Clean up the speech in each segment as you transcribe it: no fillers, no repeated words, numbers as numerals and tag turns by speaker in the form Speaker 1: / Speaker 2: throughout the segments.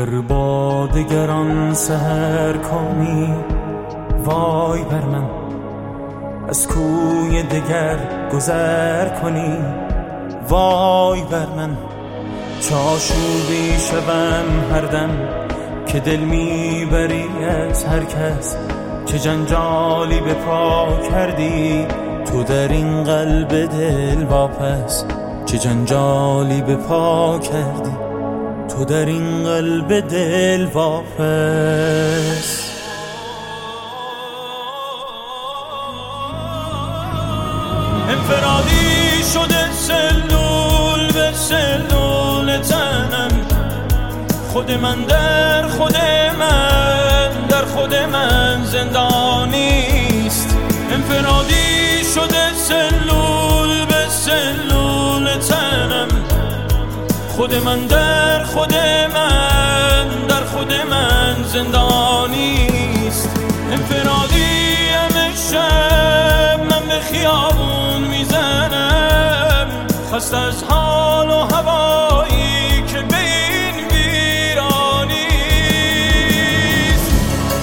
Speaker 1: اگر با دگران سحر کنی وای بر من، از کوی دگر گذر کنی وای بر من. چاشوبی شوم هر دم که دل میبری از هر کس، چه جنجالی به پا کردی تو در این قلب دل واپس، چه جنجالی به پا کردی تو در این قلب دل واپس.
Speaker 2: انفرادی شده سلول به سلول تنم، خود من در خود من در خود من زندانیست. انفرادی شده سلول به سلول تنم، خود من در خود من در خود من زندانیست. انفرادی همه شب من به خیابون میزنم، خسته از حال و هوایی که به این ویرانیست.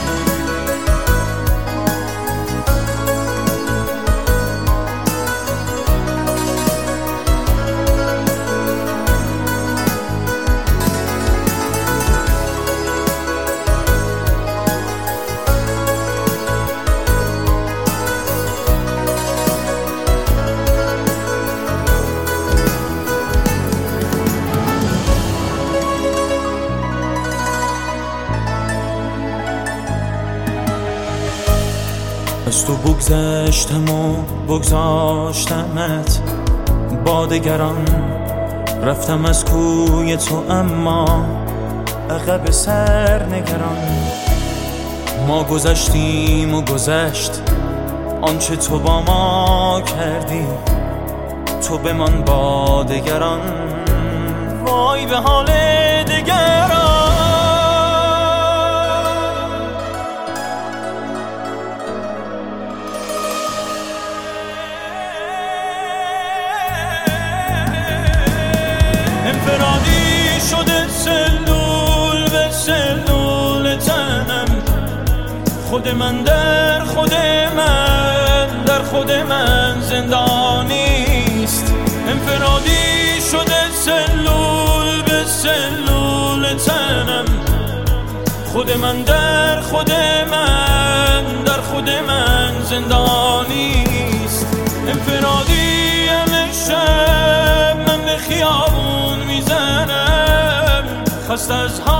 Speaker 1: از تو بگذشتم و بگذاشتمت با دگران، رفتم از کوی تو اما عقب سر نگران. ما گذشتیم و گذشت آنچه تو با ما کردی، تو بمان با دگران وای به حال دگران.
Speaker 2: انفرادی شده سلول به سلول تنم، خود من در خود من در خود من زندانیست. انفرادی شده سلول به سلول تنم، خود من در خود من در خود من زندانیست. انفرادی همه شب من به خیابون میزنم، خسته از